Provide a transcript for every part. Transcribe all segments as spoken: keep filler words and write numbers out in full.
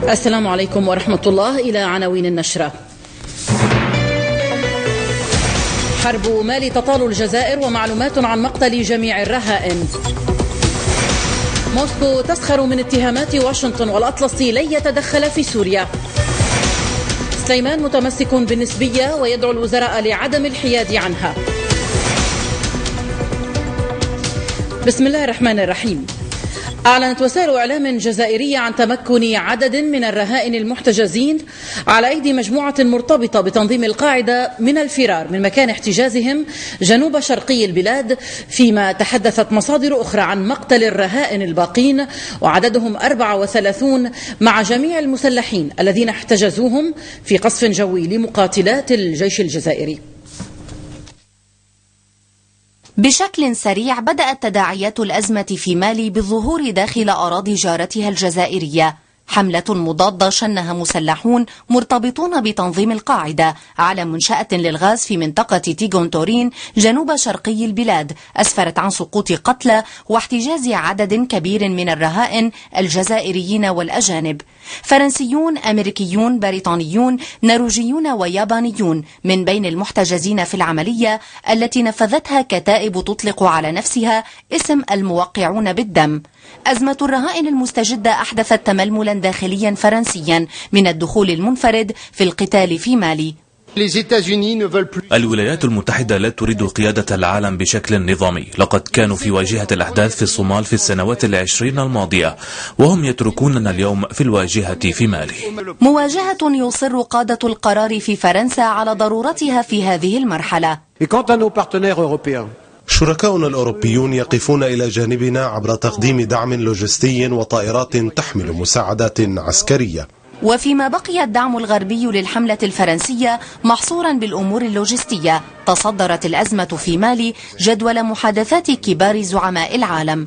السلام عليكم ورحمة الله. إلى عناوين النشرة. حرب مالي تطال الجزائر ومعلومات عن مقتل جميع الرهائن. موسكو تسخر من اتهامات واشنطن والأطلسي لن يتدخل في سوريا. سليمان متمسك بالنسبية ويدعو الوزراء لعدم الحياد عنها. بسم الله الرحمن الرحيم. أعلنت وسائل إعلام جزائرية عن تمكن عدد من الرهائن المحتجزين على أيدي مجموعة مرتبطة بتنظيم القاعدة من الفرار من مكان احتجازهم جنوب شرقي البلاد، فيما تحدثت مصادر أخرى عن مقتل الرهائن الباقين وعددهم أربعة وثلاثين مع جميع المسلحين الذين احتجزوهم في قصف جوي لمقاتلات الجيش الجزائري. بشكل سريع بدأت تداعيات الأزمة في مالي بالظهور داخل أراضي جارتها الجزائرية. حملة مضادة شنها مسلحون مرتبطون بتنظيم القاعدة على منشأة للغاز في منطقة تيغونتورين جنوب شرقي البلاد أسفرت عن سقوط قتلى واحتجاز عدد كبير من الرهائن الجزائريين والأجانب. فرنسيون، أمريكيون، بريطانيون، نرويجيون ويابانيون من بين المحتجزين في العملية التي نفذتها كتائب تطلق على نفسها اسم الموقعون بالدم. أزمة الرهائن المستجدة أحدثت تململا داخليا فرنسيا من الدخول المنفرد في القتال في مالي. الولايات المتحدة لا تريد قيادة العالم بشكل نظامي. لقد كانوا في واجهة الأحداث في الصومال في السنوات العشرين الماضية، وهم يتركوننا اليوم في الواجهة في مالي. مواجهة يصر قادة القرار في فرنسا على ضرورتها في هذه المرحلة. شركاؤنا الأوروبيون يقفون إلى جانبنا عبر تقديم دعم لوجستي وطائرات تحمل مساعدات عسكرية. وفيما بقي الدعم الغربي للحملة الفرنسية محصورا بالأمور اللوجستية، تصدرت الأزمة في مالي جدول محادثات كبار زعماء العالم.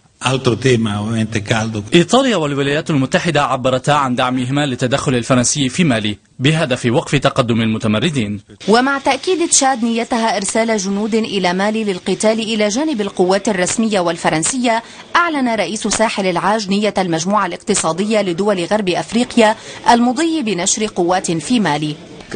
إيطاليا والولايات المتحدة عبرتا عن دعمهما للتدخل الفرنسي في مالي بهدف وقف تقدم المتمردين. ومع تأكيد تشاد نيتها إرسال جنود إلى مالي للقتال إلى جانب القوات الرسمية والفرنسية، أعلن رئيس ساحل العاج نية المجموعة الاقتصادية لدول غرب أفريقيا المضي بنشر قوات في مالي.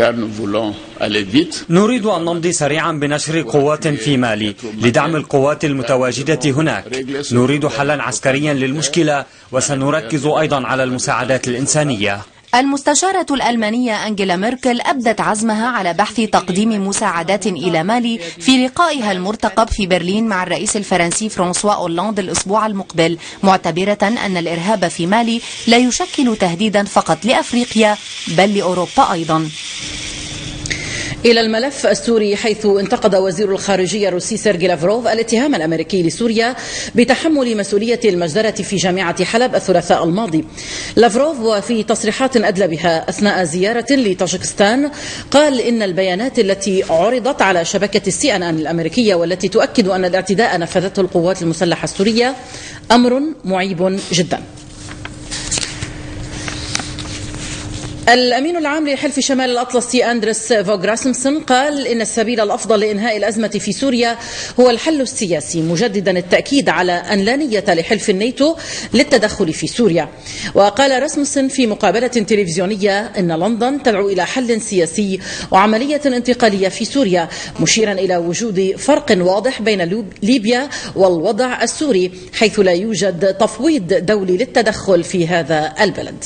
نريد أن نمضي سريعا بنشر قوات في مالي لدعم القوات المتواجدة هناك. نريد حلا عسكريا للمشكلة، وسنركز أيضا على المساعدات الإنسانية. المستشارة الألمانية أنجيلا ميركل أبدت عزمها على بحث تقديم مساعدات إلى مالي في لقائها المرتقب في برلين مع الرئيس الفرنسي فرانسوا أولاند الأسبوع المقبل، معتبرة أن الإرهاب في مالي لا يشكل تهديدا فقط لأفريقيا بل لأوروبا أيضا. إلى الملف السوري، حيث انتقد وزير الخارجية الروسي سيرجي لافروف الاتهام الأمريكي لسوريا بتحمل مسؤولية المجزرة في جامعة حلب الثلاثاء الماضي. لافروف وفي تصريحات أدلى بها أثناء زيارة لطاجكستان قال إن البيانات التي عرضت على شبكة السي أن أن الأمريكية والتي تؤكد أن الاعتداء نفذته القوات المسلحة السورية أمر معيب جدا. الأمين العام لحلف شمال الأطلسي أندرس فوغ راسمسون قال إن السبيل الأفضل لإنهاء الأزمة في سوريا هو الحل السياسي، مجددا التأكيد على أن لا نية لحلف الناتو للتدخل في سوريا. وقال راسمسون في مقابلة تلفزيونية إن لندن تدعو إلى حل سياسي وعملية انتقالية في سوريا، مشيرا إلى وجود فرق واضح بين ليبيا والوضع السوري، حيث لا يوجد تفويض دولي للتدخل في هذا البلد.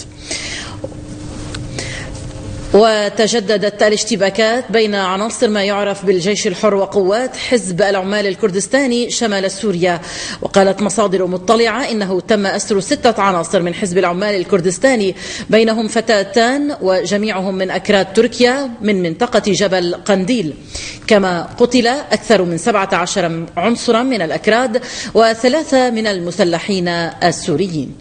وتجددت الاشتباكات بين عناصر ما يعرف بالجيش الحر وقوات حزب العمال الكردستاني شمال سوريا. وقالت مصادر مطلعة إنه تم أسر ستة عناصر من حزب العمال الكردستاني، بينهم فتاتان وجميعهم من أكراد تركيا من منطقة جبل قنديل. كما قتل أكثر من سبعة عشر عنصرا من الأكراد وثلاثة من المسلحين السوريين.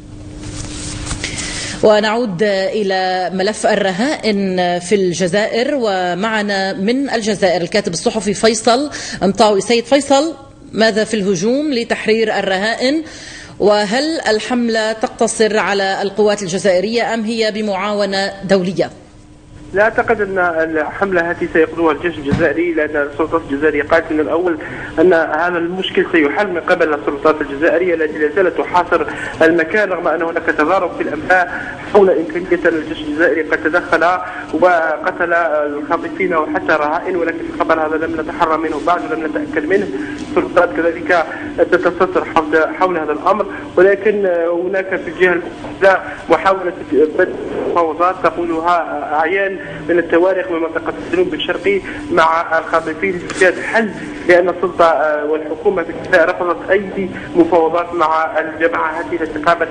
ونعود إلى ملف الرهائن في الجزائر، ومعنا من الجزائر الكاتب الصحفي فيصل مطاوي. سيد فيصل، ماذا في الهجوم لتحرير الرهائن؟ وهل الحملة تقتصر على القوات الجزائرية أم هي بمعاونة دولية؟ لا أعتقد أن الحملة هذه سيقودها الجيش الجزائري، لأن السلطات الجزائرية قالت من الأول أن هذا المشكل سيحل من قبل السلطات الجزائرية التي لا زالت تحاصر المكان، رغم أن هناك تضارب في الأنباء حول إمكانية أن الجيش الجزائري قد تدخل وقتل الخاطفين وحتى رهائن، ولكن الخبر هذا لم نتحرى منه بعد ولم نتأكد منه. السلطات كذلك تتستر حول هذا الأمر، ولكن هناك في الجهة الأخرى محاولة بدء مفاوضات تقولها أعيان من التواريخ من منطقة الجنوب الشرقي مع الخاطفين لإيجاد حل، لأن السلطة والحكومة في الجزائر رفضت أي مفاوضات مع الجماعة هذه التي قامت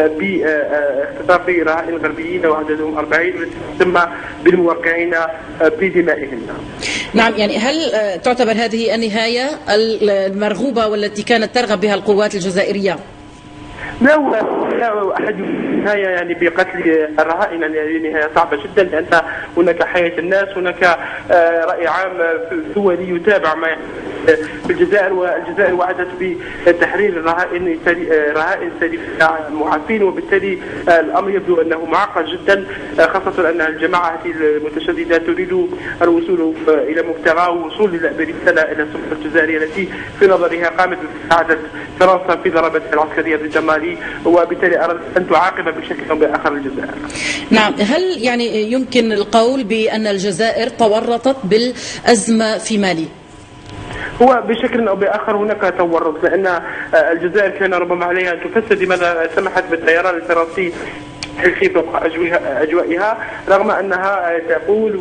باختطاف رهائن غربيين وعددهم أربعين والتي تسمى بالموقعين بدمائهم. نعم، يعني هل تعتبر هذه النهاية المرغوبة والتي كانت ترغب بها القوات الجزائرية؟ لا لا أحد نهاية يعني بقتل الرهائن، يعني نهاية صعبة جدا، لأن هناك حياة الناس، هناك رأي عام دولي يتابع ما في الجزائر، والجزائر وعدت بتحرير الرهائن رهائن سليمين معافين، وبالتالي الأمر يبدو أنه معقد جدا، خاصة أن الجماعة المتشددة تريد الوصول إلى مبتغى ووصول برسالة إلى السلطة الجزائرية التي في نظرها قامت بمساعدة فرنسا في ضرباتها العسكرية ضد مالي، وبالتالي أردت أن تعاقب بشكل أو بآخر الجزائر. نعم، هل يعني يمكن القول بأن الجزائر تورطت بالأزمة في مالي؟ هو بشكل أو بآخر هناك تورط، لأن الجزائر كان ربما عليها أن تفسر لماذا سمحت بالطيران الفرنسي الحلقي فوق أجوائها، رغم أنها تقول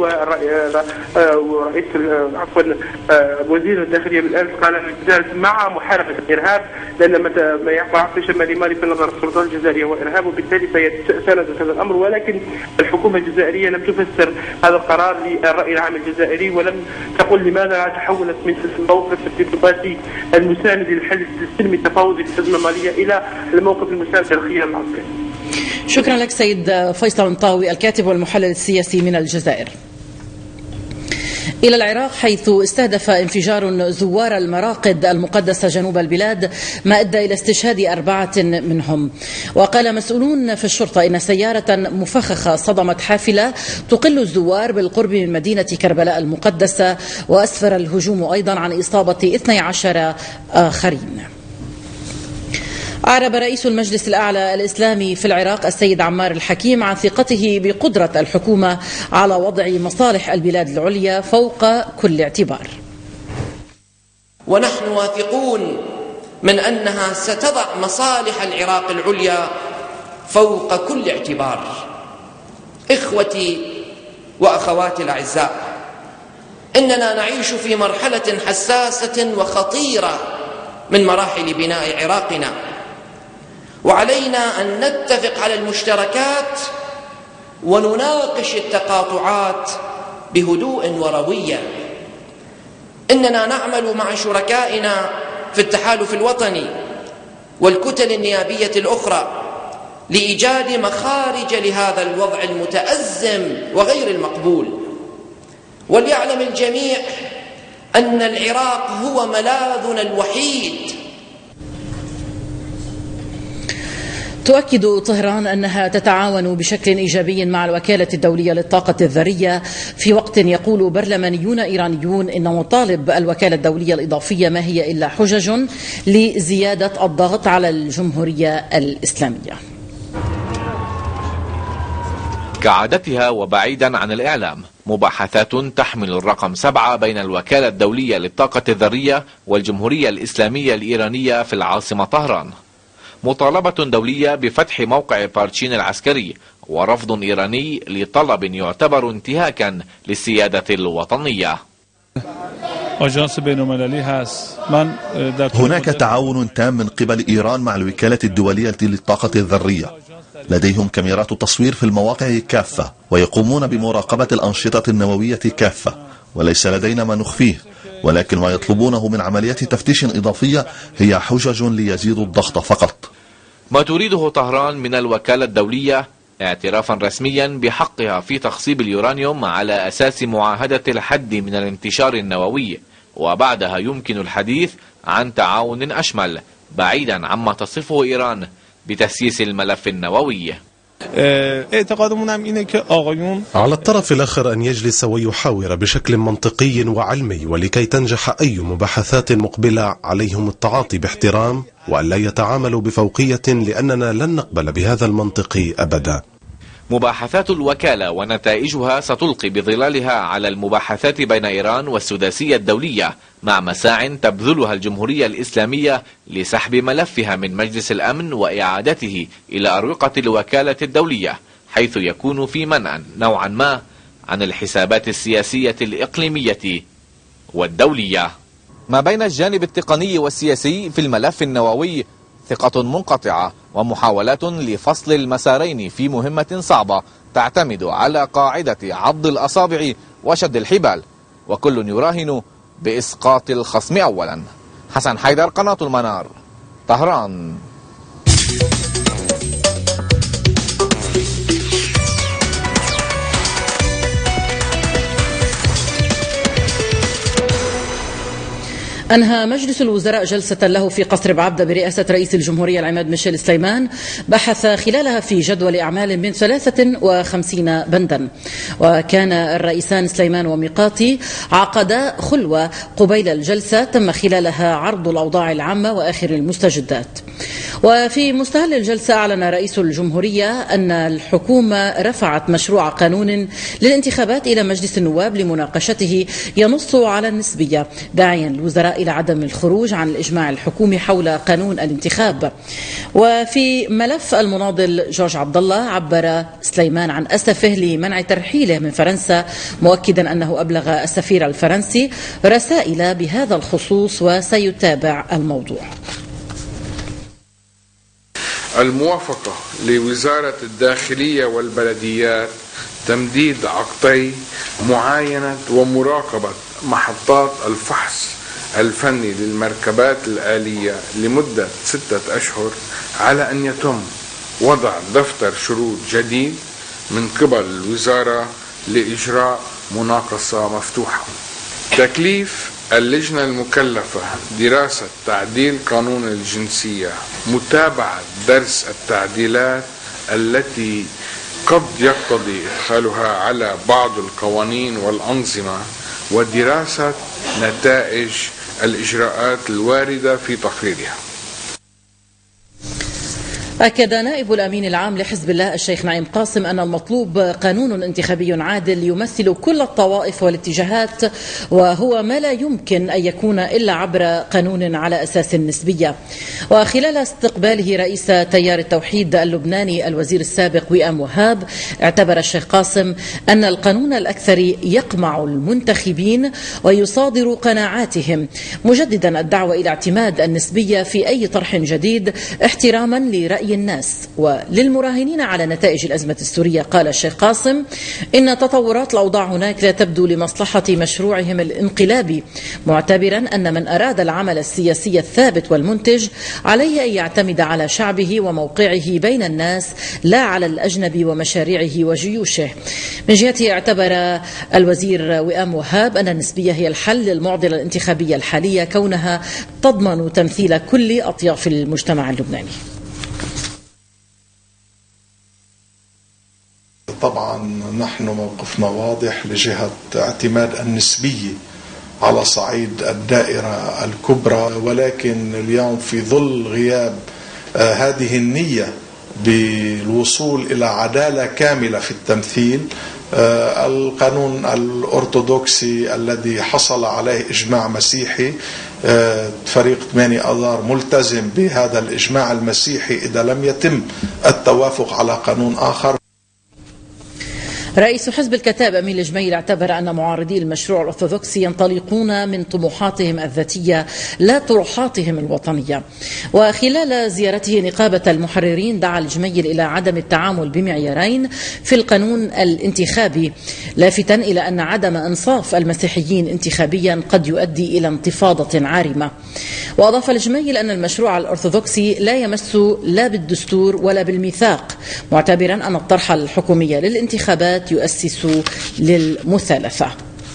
ورئيس عفوا وزير الداخلية بالأمس قال أن الجزائر مع محاربة الإرهاب، لأن ما يقع في شمال مالي في نظر السلطات الجزائرية هو إرهاب، وبالتالي ساندت هذا الأمر، ولكن الحكومة الجزائرية لم تفسر هذا القرار للرأي العام الجزائري، ولم تقل لماذا تحولت من الموقف الدبلوماسي المساند للحل السلمي التفاوضي في الأزمة المالية إلى الموقف المساند للخيار العسكري. شكرا لك سيد فيصل المطاوي الكاتب والمحلل السياسي من الجزائر. إلى العراق، حيث استهدف انفجار زوار المراقد المقدسة جنوب البلاد ما أدى إلى استشهاد أربعة منهم. وقال مسؤولون في الشرطة إن سيارة مفخخة صدمت حافلة تقل الزوار بالقرب من مدينة كربلاء المقدسة، وأسفر الهجوم أيضا عن إصابة اثني عشر آخرين. أعرب رئيس المجلس الأعلى الإسلامي في العراق السيد عمار الحكيم عن ثقته بقدرة الحكومة على وضع مصالح البلاد العليا فوق كل اعتبار. ونحن واثقون من أنها ستضع مصالح العراق العليا فوق كل اعتبار. إخوتي وأخواتي الأعزاء، إننا نعيش في مرحلة حساسة وخطيرة من مراحل بناء عراقنا، وعلينا أن نتفق على المشتركات ونناقش التقاطعات بهدوء وروية. إننا نعمل مع شركائنا في التحالف الوطني والكتل النيابية الأخرى لإيجاد مخارج لهذا الوضع المتأزم وغير المقبول. وليعلم الجميع أن العراق هو ملاذنا الوحيد. تؤكد طهران أنها تتعاون بشكل إيجابي مع الوكالة الدولية للطاقة الذرية، في وقت يقول برلمانيون إيرانيون إن مطالب الوكالة الدولية الإضافية ما هي إلا حجج لزيادة الضغط على الجمهورية الإسلامية. كعادتها وبعيدا عن الإعلام، مباحثات تحمل الرقم سبعة بين الوكالة الدولية للطاقة الذرية والجمهورية الإسلامية الإيرانية في العاصمة طهران. مطالبة دولية بفتح موقع بارتشين العسكري، ورفض إيراني لطلب يعتبر انتهاكا للسيادة الوطنية. هناك تعاون تام من قبل إيران مع الوكالة الدولية للطاقة الذرية. لديهم كاميرات تصوير في المواقع كافة، ويقومون بمراقبة الأنشطة النووية كافة، وليس لدينا ما نخفيه، ولكن ما يطلبونه من عمليات تفتيش إضافية هي حجج ليزيدوا الضغط فقط. ما تريده طهران من الوكالة الدولية اعترافا رسميا بحقها في تخصيب اليورانيوم على أساس معاهدة الحد من الانتشار النووي، وبعدها يمكن الحديث عن تعاون أشمل بعيدا عما تصفه إيران بتسييس الملف النووي. على الطرف الآخر أن يجلس ويحاور بشكل منطقي وعلمي، ولكي تنجح أي مباحثات مقبلة عليهم التعاطي باحترام وأن لا يتعاملوا بفوقية، لأننا لن نقبل بهذا المنطق أبدا. مباحثات الوكالة ونتائجها ستلقي بظلالها على المباحثات بين إيران والسداسية الدولية، مع مساع تبذلها الجمهورية الإسلامية لسحب ملفها من مجلس الأمن وإعادته إلى أروقة الوكالة الدولية، حيث يكون في منع نوعا ما عن الحسابات السياسية الإقليمية والدولية. ما بين الجانب التقني والسياسي في الملف النووي ثقة منقطعة ومحاولات لفصل المسارين في مهمة صعبة تعتمد على قاعدة عض الأصابع وشد الحبال، وكل يراهن بإسقاط الخصم أولا. حسن حيدر، قناة المنار، طهران. أنهى مجلس الوزراء جلسة له في قصر بعبدة برئاسة رئيس الجمهورية العماد ميشيل سليمان بحث خلالها في جدول أعمال من ثلاثة وخمسين بندا. وكان الرئيسان سليمان وميقاتي عقدا خلوة قبيل الجلسة تم خلالها عرض الأوضاع العامة وآخر المستجدات. وفي مستهل الجلسة أعلن رئيس الجمهورية أن الحكومة رفعت مشروع قانون للانتخابات إلى مجلس النواب لمناقشته ينص على النسبية، داعيا الوزراء إلى عدم الخروج عن الإجماع الحكومي حول قانون الانتخاب. وفي ملف المناضل جورج عبد الله عبر سليمان عن أسفه لمنع ترحيله من فرنسا، مؤكدا أنه أبلغ السفير الفرنسي رسائل بهذا الخصوص وسيتابع الموضوع. الموافقة لوزارة الداخلية والبلديات تمديد عقدي معاينة ومراقبة محطات الفحص الفني للمركبات الآلية لمدة ستة أشهر، على أن يتم وضع دفتر شروط جديد من قبل الوزارة لإجراء مناقصة مفتوحة. تكليف اللجنة المكلفة دراسة تعديل قانون الجنسية، متابعة درس التعديلات التي قد يقتضي إدخالها على بعض القوانين والأنظمة، ودراسة نتائج الإجراءات الواردة في تقريرها. أكد نائب الأمين العام لحزب الله الشيخ نعيم قاسم أن المطلوب قانون انتخابي عادل يمثل كل الطوائف والاتجاهات، وهو ما لا يمكن أن يكون إلا عبر قانون على أساس النسبية. وخلال استقباله رئيس تيار التوحيد اللبناني الوزير السابق وئام وهاب، اعتبر الشيخ قاسم أن القانون الأكثر يقمع المنتخبين ويصادر قناعاتهم، مجددا الدعوة إلى اعتماد النسبية في أي طرح جديد احتراما لرأي الناس وللمراهنين على نتائج الأزمة السورية. قال الشيخ قاسم إن تطورات الأوضاع هناك لا تبدو لمصلحة مشروعهم الانقلابي، معتبرا أن من أراد العمل السياسي الثابت والمنتج عليه أن يعتمد على شعبه وموقعه بين الناس لا على الأجنبي ومشاريعه وجيوشه. من جهته اعتبر الوزير وئام وهاب أن النسبية هي الحل للمعضلة الانتخابية الحالية، كونها تضمن تمثيل كل أطياف المجتمع اللبناني. طبعا نحن موقفنا واضح لجهة اعتماد النسبية على صعيد الدائرة الكبرى، ولكن اليوم في ظل غياب آه هذه النية بالوصول إلى عدالة كاملة في التمثيل، آه القانون الأرثوذكسي الذي حصل عليه إجماع مسيحي، آه فريق ثمانية آذار ملتزم بهذا الإجماع المسيحي إذا لم يتم التوافق على قانون آخر. رئيس حزب الكتاب أمين الجميل اعتبر أن معارضي المشروع الأرثوذكسي ينطلقون من طموحاتهم الذاتية لا طروحاتهم الوطنية. وخلال زيارته نقابة المحررين دعا الجميل إلى عدم التعامل بمعيارين في القانون الانتخابي، لافتا إلى أن عدم إنصاف المسيحيين انتخابيا قد يؤدي إلى انتفاضة عارمة. وأضاف الجميل أن المشروع الأرثوذكسي لا يمس لا بالدستور ولا بالميثاق، معتبرا أن الطرح الحكومي للانتخابات يؤسس للمثالثة.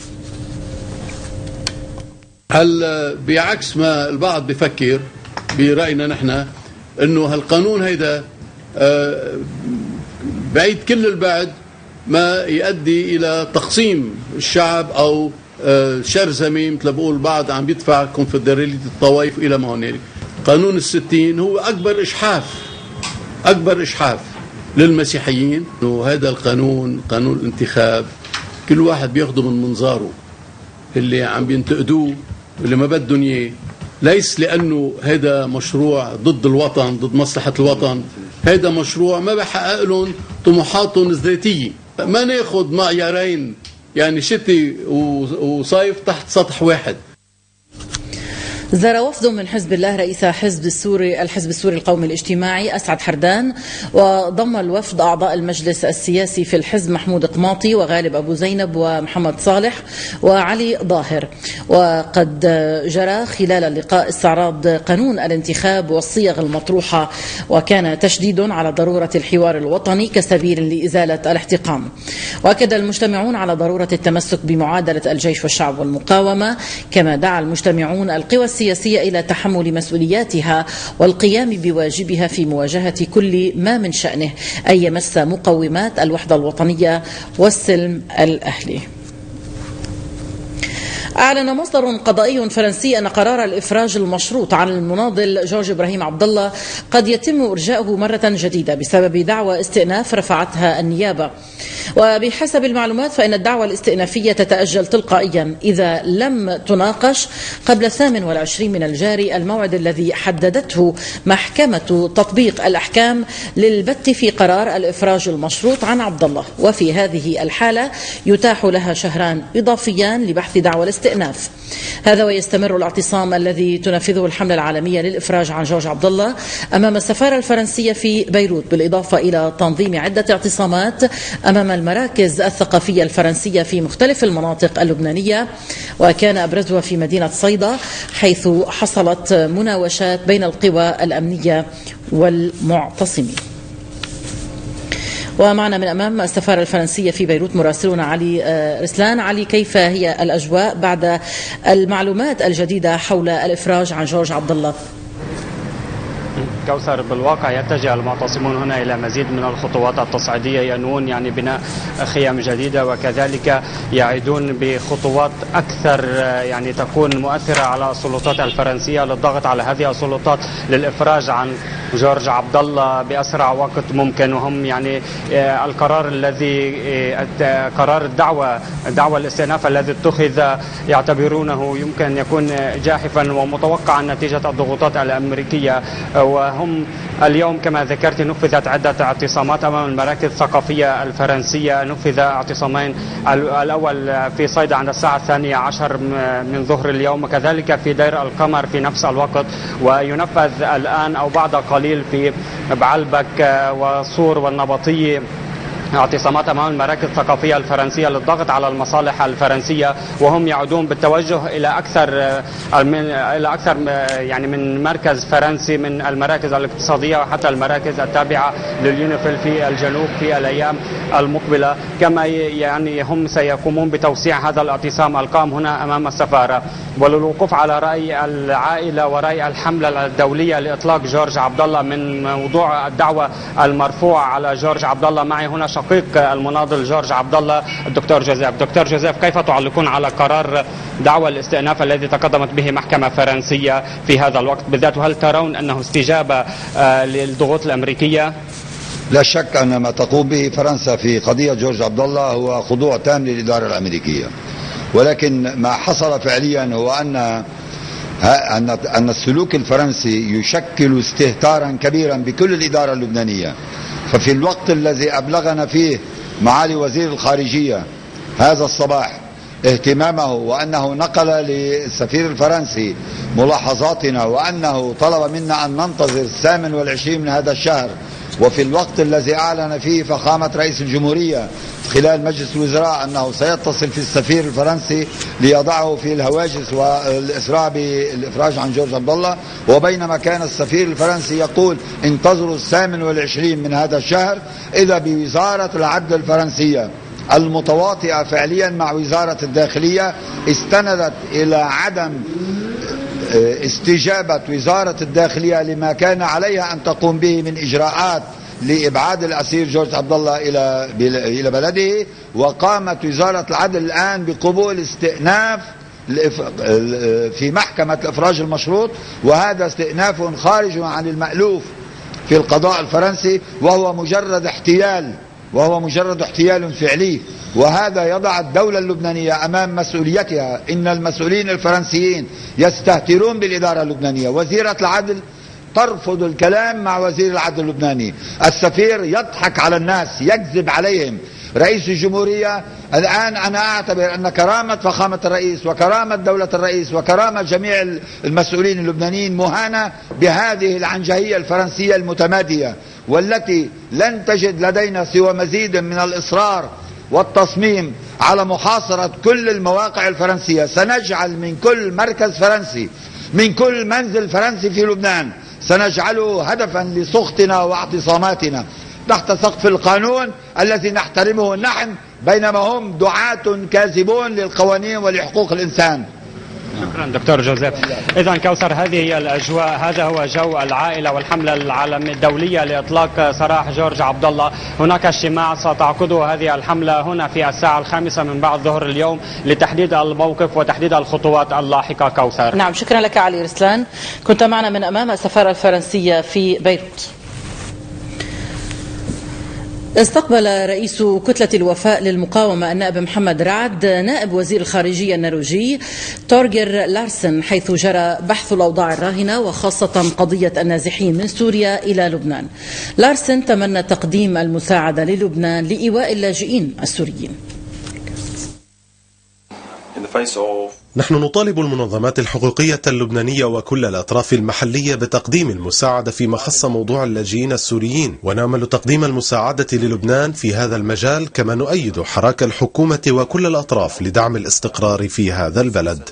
هل بعكس ما البعض بفكر برأينا نحن أنه هالقانون هيدا بعيد كل البعد ما يؤدي إلى تقسيم الشعب أو شرذمة مثل بقول بعض عم يدفع كونفدرالية الطوائف إلى ما هنالك. قانون الستين هو أكبر إجحاف أكبر إجحاف للمسيحيين. وهذا القانون قانون الانتخاب كل واحد بياخده من منظاره، اللي عم بينتقدوه واللي ما بدهم اياه، ليس لأنه هذا مشروع ضد الوطن ضد مصلحة الوطن، هذا مشروع ما بحقق لهم طموحاتهم الذاتية. ما ناخذ معيارين يعني شتي وصيف تحت سطح واحد. زار وفد من حزب الله رئيس حزب السوري الحزب السوري القومي الاجتماعي أسعد حردان، وضم الوفد أعضاء المجلس السياسي في الحزب محمود قماطي وغالب أبو زينب ومحمد صالح وعلي ظاهر. وقد جرى خلال اللقاء استعراض قانون الانتخاب والصيغ المطروحة، وكان تشديد على ضرورة الحوار الوطني كسبيل لإزالة الاحتقان. وأكد المجتمعون على ضرورة التمسك بمعادلة الجيش والشعب والمقاومة، كما دعا المجتمعون القوى السياسية إلى تحمل مسؤولياتها والقيام بواجبها في مواجهة كل ما من شأنه أن يمس مقومات الوحدة الوطنية والسلم الأهلي. أعلن مصدر قضائي فرنسي أن قرار الإفراج المشروط عن المناضل جورج إبراهيم عبد الله قد يتم إرجاؤه مرة جديدة بسبب دعوى استئناف رفعتها النيابة. وبحسب المعلومات فإن الدعوى الاستئنافية تتأجل تلقائيا إذا لم تناقش قبل الثامن والعشرين من الجاري، الموعد الذي حددته محكمة تطبيق الأحكام للبت في قرار الإفراج المشروط عن عبد الله. وفي هذه الحالة يتاح لها شهران إضافيان لبحث دعوى الاستئناف. هذا ويستمر الاعتصام الذي تنفذه الحملة العالمية للإفراج عن جورج عبد الله أمام السفارة الفرنسية في بيروت، بالإضافة إلى تنظيم عدة اعتصامات أمام المراكز الثقافية الفرنسية في مختلف المناطق اللبنانية، وكان أبرزها في مدينة صيدا حيث حصلت مناوشات بين القوى الأمنية والمعتصمين. ومعنا من أمام السفارة الفرنسية في بيروت مراسلنا علي رسلان. علي، كيف هي الأجواء بعد المعلومات الجديدة حول الإفراج عن جورج عبد الله؟ كوثر، بالواقع يتجه المعتصمون هنا إلى مزيد من الخطوات التصعيدية، ينوون يعني بناء خيام جديدة، وكذلك يعيدون بخطوات أكثر يعني تكون مؤثرة على السلطات الفرنسية للضغط على هذه السلطات للإفراج عن جورج عبد الله بأسرع وقت ممكن. وهم يعني القرار الذي قرار الدعوة دعوة الاستئناف الذي اتخذ يعتبرونه يمكن أن يكون جاحفا ومتوقعا نتيجة الضغوطات الأمريكية. وهم اليوم كما ذكرت نفذت عدة اعتصامات أمام المراكز الثقافية الفرنسية. نفذ اعتصامين، الأول في صيدا عند الساعة الثانية عشر من ظهر اليوم، وكذلك في دير القمر في نفس الوقت، وينفذ الآن أو بعد قليل في بعلبك وصور والنبطية اعتصامات أمام المراكز الثقافية الفرنسية للضغط على المصالح الفرنسية. وهم يعودون بالتوجه إلى أكثر من إلى أكثر يعني من مركز فرنسي من المراكز الاقتصادية وحتى المراكز التابعة لليونيفيل في الجنوب في الأيام المقبلة. كما يعني هم سيقومون بتوسيع هذا الاعتصام القائم هنا أمام السفارة. وللوقوف على رأي العائلة ورأي الحملة الدولية لإطلاق جورج عبد الله من موضوع الدعوة المرفوعة على جورج عبد الله، معي هنا شقيق المناضل جورج عبد الله الدكتور جوزيف. دكتور جوزيف، كيف تعلقون على قرار دعوى الاستئناف الذي تقدمت به محكمة فرنسية في هذا الوقت بالذات؟ وهل ترون أنه استجابة للضغوط الأمريكية؟ لا شك أن ما تقوم به فرنسا في قضية جورج عبد الله هو خضوع تام للإدارة الأمريكية، ولكن ما حصل فعليا هو أن أن أن السلوك الفرنسي يشكل استهتارا كبيرا بكل الإدارة اللبنانية. ففي الوقت الذي أبلغنا فيه معالي وزير الخارجية هذا الصباح اهتمامه وأنه نقل للسفير الفرنسي ملاحظاتنا وأنه طلب منا أن ننتظر الثامن والعشرين من هذا الشهر، وفي الوقت الذي أعلن فيه فخامة رئيس الجمهورية خلال مجلس الوزراء أنه سيتصل في السفير الفرنسي ليضعه في الهواجس والإسراع بالإفراج عن جورج عبد الله، وبينما كان السفير الفرنسي يقول انتظروا الثامن والعشرين من هذا الشهر، إذا بوزارة العدل الفرنسية المتواطئة فعليا مع وزارة الداخلية استندت إلى عدم استجابة وزارة الداخلية لما كان عليها أن تقوم به من إجراءات لإبعاد الأسير جورج عبد الله إلى إلى بلده. وقامت وزارة العدل الآن بقبول استئناف في محكمة الإفراج المشروط، وهذا استئناف خارج عن المألوف في القضاء الفرنسي، وهو مجرد احتيال وهو مجرد احتيال فعلي، وهذا يضع الدولة اللبنانية أمام مسؤوليتها. إن المسؤولين الفرنسيين يستهترون بالإدارة اللبنانية، وزيرة العدل ترفض الكلام مع وزير العدل اللبناني، السفير يضحك على الناس يكذب عليهم. رئيس الجمهورية الآن أنا أعتبر أن كرامة فخامة الرئيس وكرامة دولة الرئيس وكرامة جميع المسؤولين اللبنانيين مهانة بهذه العنجهية الفرنسية المتمادية، والتي لن تجد لدينا سوى مزيد من الإصرار والتصميم على محاصرة كل المواقع الفرنسية. سنجعل من كل مركز فرنسي، من كل منزل فرنسي في لبنان، سنجعله هدفا لسخطنا واعتصاماتنا تحت سقف القانون الذي نحترمه نحن، بينما هم دعاة كاذبون للقوانين ولحقوق الإنسان. شكرا دكتور جوزيف. إذا كوثر، هذه هي الأجواء، هذا هو جو العائلة والحملة العالمية الدولية لإطلاق سراح جورج عبد الله. هناك اجتماع ستعقده هذه الحملة هنا في الساعة الخامسة من بعد ظهر اليوم لتحديد الموقف وتحديد الخطوات اللاحقة. كوثر. نعم، شكرا لك علي رسلان، كنت معنا من أمام السفارة الفرنسية في بيروت. استقبل رئيس كتلة الوفاء للمقاومة النائب محمد رعد نائب وزير الخارجية النرويجي تورغر لارسن، حيث جرى بحث الأوضاع الراهنة وخاصة قضية النازحين من سوريا إلى لبنان. لارسن تمنى تقديم المساعدة للبنان لإيواء اللاجئين السوريين. نحن نطالب المنظمات الحقوقية اللبنانية وكل الأطراف المحلية بتقديم المساعدة فيما خص موضوع اللاجئين السوريين، ونأمل تقديم المساعدة للبنان في هذا المجال، كما نؤيد حراك الحكومة وكل الأطراف لدعم الاستقرار في هذا البلد.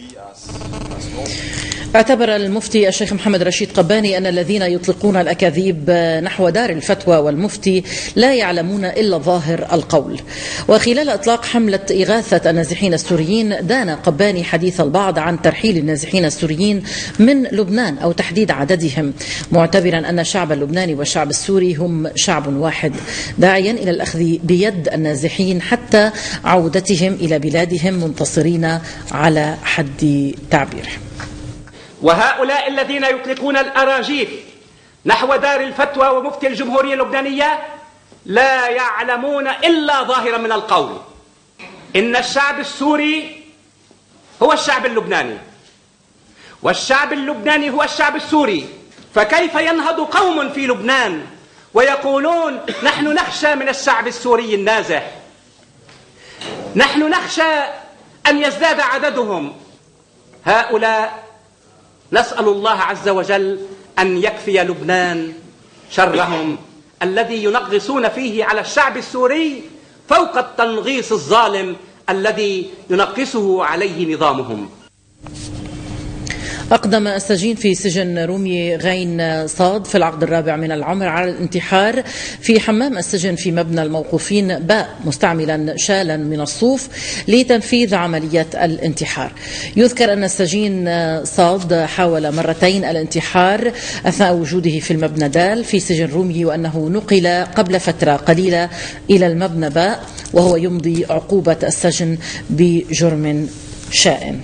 اعتبر المفتي الشيخ محمد رشيد قباني أن الذين يطلقون الأكاذيب نحو دار الفتوى والمفتي لا يعلمون إلا ظاهر القول. وخلال إطلاق حملة إغاثة النازحين السوريين دان قباني حديث البعض عن ترحيل النازحين السوريين من لبنان أو تحديد عددهم، معتبرا أن الشعب اللبناني والشعب السوري هم شعب واحد، داعيا إلى الأخذ بيد النازحين حتى عودتهم إلى بلادهم منتصرين على حد تعبيره. وهؤلاء الذين يطلقون الأراجيف نحو دار الفتوى ومفتي الجمهورية اللبنانية لا يعلمون إلا ظاهرا من القول. إن الشعب السوري هو الشعب اللبناني، والشعب اللبناني هو الشعب السوري، فكيف ينهض قوم في لبنان ويقولون نحن نخشى من الشعب السوري النازح، نحن نخشى أن يزداد عددهم. هؤلاء نسأل الله عز وجل أن يكفي لبنان شرهم الذي ينغصون فيه على الشعب السوري فوق التنغيص الظالم الذي ينقصه عليه نظامهم. أقدم السجين في سجن رومي غين صاد في العقد الرابع من العمر على الانتحار في حمام السجن في مبنى الموقوفين باء، مستعملا شالا من الصوف لتنفيذ عملية الانتحار. يذكر أن السجين صاد حاول مرتين الانتحار أثناء وجوده في المبنى دال في سجن رومي، وأنه نقل قبل فترة قليلة إلى المبنى باء وهو يمضي عقوبة السجن بجرم شائن.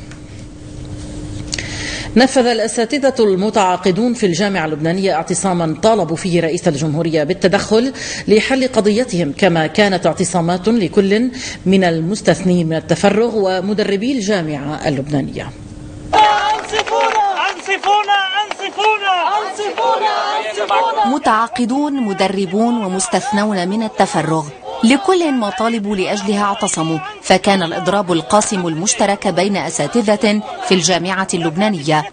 نفذ الأساتذة المتعاقدون في الجامعة اللبنانية اعتصاما طالبوا فيه رئيس الجمهورية بالتدخل لحل قضيتهم، كما كانت اعتصامات لكل من المستثنين من التفرغ ومدربي الجامعة اللبنانية. متعاقدون، مدربون، ومستثنون من التفرغ، لكل مطالب لأجلها اعتصموا، فكان الإضراب القاسم المشترك بين أساتذة في الجامعة اللبنانية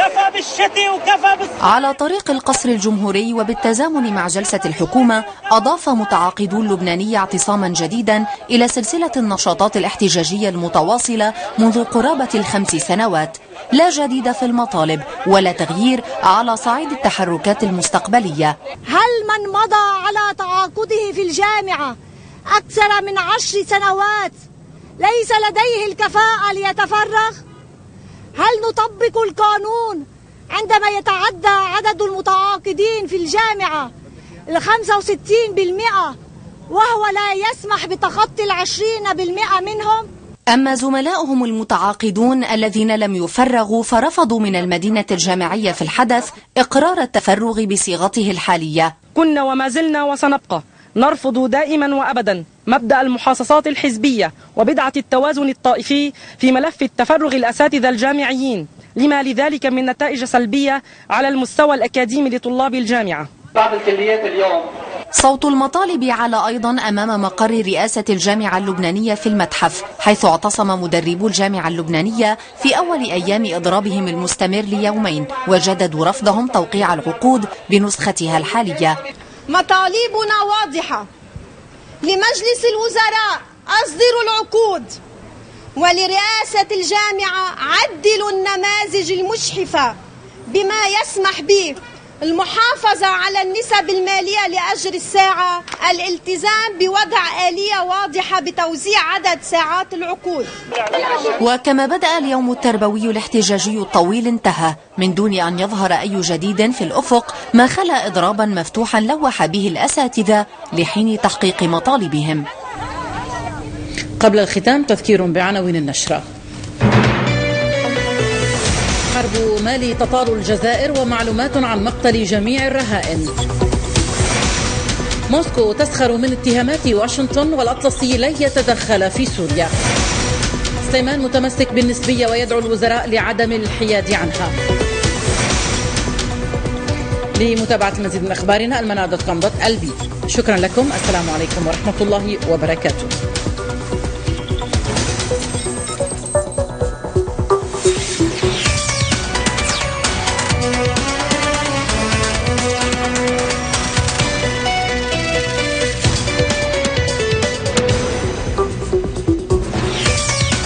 على طريق القصر الجمهوري. وبالتزامن مع جلسة الحكومة أضاف متعاقدو اللبنانية اعتصاما جديدا إلى سلسلة النشاطات الاحتجاجية المتواصلة منذ قرابة الخمس سنوات. لا جديد في المطالب ولا تغيير على صعيد التحركات المستقبلية. هل من مضى على تعاقده في الجامعة أكثر من عشر سنوات ليس لديه الكفاءة ليتفرغ؟ هل نطبق القانون عندما يتعدى عدد المتعاقدين في الجامعة ال خمسة وستين بالمئة وهو لا يسمح بتخطي العشرين بالمئة منهم. أما زملائهم المتعاقدون الذين لم يفرغوا فرفضوا من المدينة الجامعية في الحدث إقرار التفرغ بصيغته الحالية. كنا وما زلنا وسنبقى نرفض دائما وأبدا مبدأ المحاصصات الحزبية وبدعة التوازن الطائفي في ملف التفرغ الأساتذة الجامعيين، لما لذلك من نتائج سلبية على المستوى الأكاديمي لطلاب الجامعة. بعض الكليات اليوم صوت المطالب على أيضا أمام مقر رئاسة الجامعة اللبنانية في المتحف، حيث اعتصم مدربو الجامعة اللبنانية في أول أيام إضرابهم المستمر ليومين، وجددوا رفضهم توقيع العقود بنسختها الحالية. مطالبنا واضحة لمجلس الوزراء: أصدروا العقود، ولرئاسة الجامعة: عدلوا النماذج المجحفة بما يسمح به المحافظة على النسب المالية لأجر الساعة، الالتزام بوضع آلية واضحة بتوزيع عدد ساعات العقود. وكما بدأ اليوم التربوي الاحتجاجي الطويل انتهى من دون أن يظهر أي جديد في الأفق، ما خلا إضرابا مفتوحا لوح به الأساتذة لحين تحقيق مطالبهم. قبل الختام تذكير بعناوين النشرة. حرب مالي تطال الجزائر ومعلومات عن مقتل جميع الرهائن. موسكو تسخر من اتهامات واشنطن والأطلسي لن يتدخل في سوريا. سليمان متمسك بالنسبية ويدعو الوزراء لعدم الحياد عنها. لمتابعة المزيد من أخبارنا المنار دوت كوم دوت ال بي. شكرا لكم، السلام عليكم ورحمة الله وبركاته.